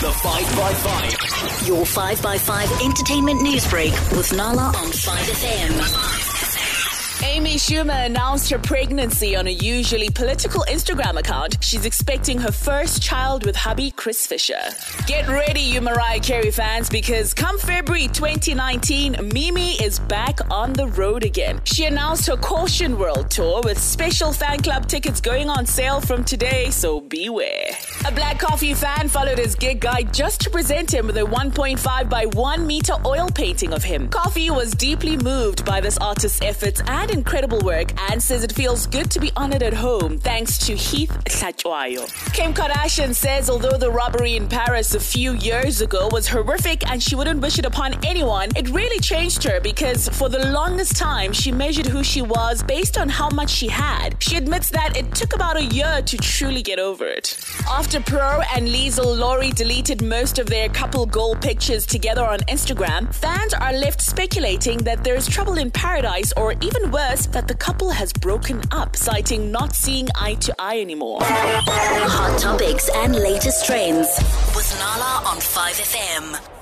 The 5x5. Your 5x5 entertainment news break with Nala on 5FM. Amy Schumer announced her pregnancy on a usually political Instagram account. She's expecting her first child with hubby Chris Fisher. Get ready, you Mariah Carey fans, because come February 2019, Mimi is back on the road again. She announced her Caution World Tour with special fan club tickets going on sale from today, so beware. A Black Coffee fan followed his gig guide just to present him with a 1.5 by 1 meter oil painting of him. Coffee was deeply moved by this artist's efforts and incredible work and says it feels good to be honored at home thanks to Heath Hlatshwayo. Kim Kardashian says although the robbery in Paris a few years ago was horrific and she wouldn't wish it upon anyone, it really changed her because for the longest time she measured who she was based on how much she had. She admits that it took about a year to truly get over it. After Pro and Liesl Lori deleted most of their couple goal pictures together on Instagram, fans are left speculating that there's trouble in paradise, or even worse, that the couple has broken up, citing not seeing eye to eye anymore. Hot topics and latest trends with Nala on 5FM.